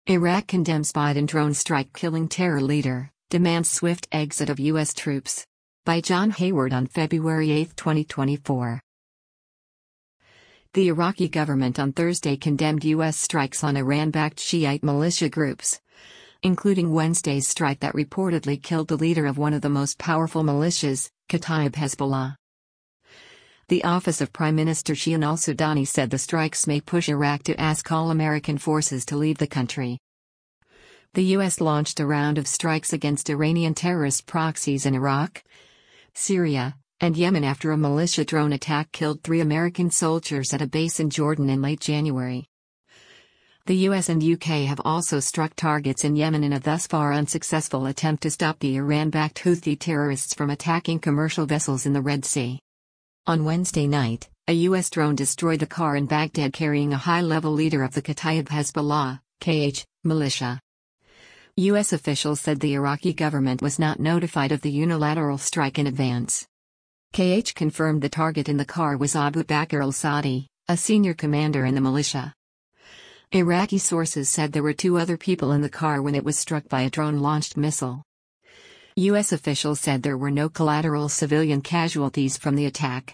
Iraq condemns Biden drone strike killing terror leader, demands swift exit of U.S. troops. By John Hayward on February 8, 2024. The Iraqi government on Thursday condemned U.S. strikes on Iran-backed Shiite militia groups, including Wednesday's strike that reportedly killed the leader of one of the most powerful militias, Kataib Hezbollah. The office of Prime Minister Shian al-Sudani said the strikes may push Iraq to ask all American forces to leave the country. The U.S. launched a round of strikes against Iranian terrorist proxies in Iraq, Syria, and Yemen after a militia drone attack killed 3 American soldiers at a base in Jordan in late January. The US and UK have also struck targets in Yemen in a thus far unsuccessful attempt to stop the Iran-backed Houthi terrorists from attacking commercial vessels in the Red Sea. On Wednesday night, a US drone destroyed a car in Baghdad carrying a high-level leader of the Kataib Hezbollah (KH) militia. US officials said the Iraqi government was not notified of the unilateral strike in advance. KH confirmed the target in the car was Abu Bakr al-Sadi, a senior commander in the militia. Iraqi sources said there were 2 other people in the car when it was struck by a drone-launched missile. U.S. officials said there were no collateral civilian casualties from the attack.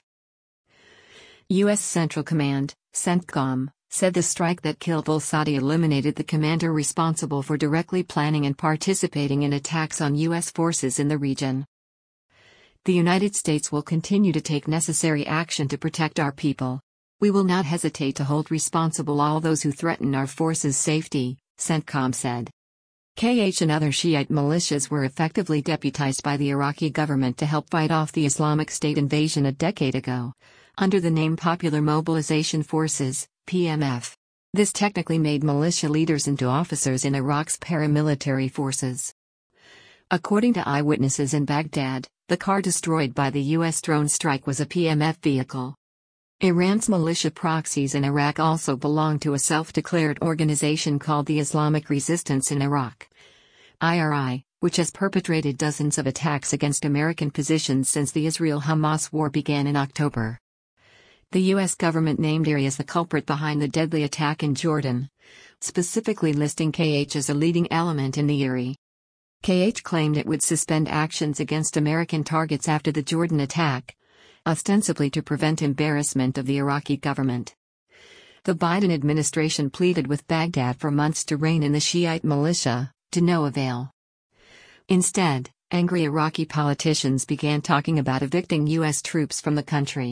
U.S. Central Command, CENTCOM, said the strike that killed al-Sadi eliminated the commander responsible for directly planning and participating in attacks on U.S. forces in the region. The United States will continue to take necessary action to protect our people. We will not hesitate to hold responsible all those who threaten our forces' safety, CENTCOM said. KH and other Shiite militias were effectively deputized by the Iraqi government to help fight off the Islamic State invasion a decade ago, under the name Popular Mobilization Forces, PMF. This technically made militia leaders into officers in Iraq's paramilitary forces. According to eyewitnesses in Baghdad, the car destroyed by the U.S. drone strike was a PMF vehicle. Iran's militia proxies in Iraq also belong to a self-declared organization called the Islamic Resistance in Iraq, IRI, which has perpetrated dozens of attacks against American positions since the Israel-Hamas war began in October. The U.S. government named IRI as the culprit behind the deadly attack in Jordan, specifically listing KH as a leading element in the IRI. KH claimed it would suspend actions against American targets after the Jordan attack, ostensibly to prevent embarrassment of the Iraqi government. The Biden administration pleaded with Baghdad for months to rein in the Shiite militia, to no avail. Instead, angry Iraqi politicians began talking about evicting U.S. troops from the country.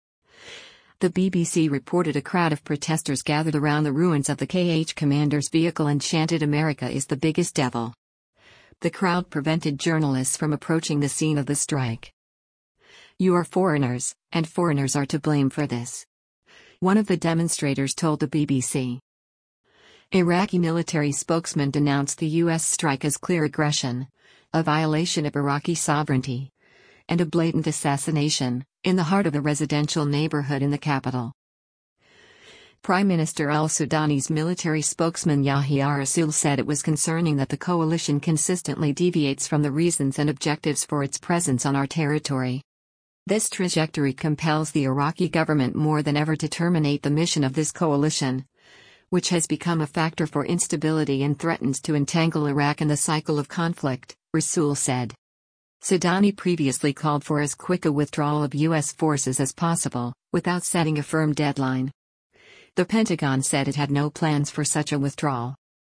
The BBC reported a crowd of protesters gathered around the ruins of the KH commander's vehicle and chanted "America is the biggest devil." The crowd prevented journalists from approaching the scene of the strike. "You are foreigners, and foreigners are to blame for this," one of the demonstrators told the BBC. Iraqi military spokesman denounced the U.S. strike as clear aggression, a violation of Iraqi sovereignty, and a blatant assassination, in the heart of a residential neighborhood in the capital. Prime Minister al-Sudani's military spokesman Yahya Rasool said it was concerning that the coalition consistently deviates from the reasons and objectives for its presence on our territory. This trajectory compels the Iraqi government more than ever to terminate the mission of this coalition, which has become a factor for instability and threatens to entangle Iraq in the cycle of conflict, Rasool said. Sudani previously called for as quick a withdrawal of U.S. forces as possible, without setting a firm deadline. The Pentagon said it had no plans for such a withdrawal.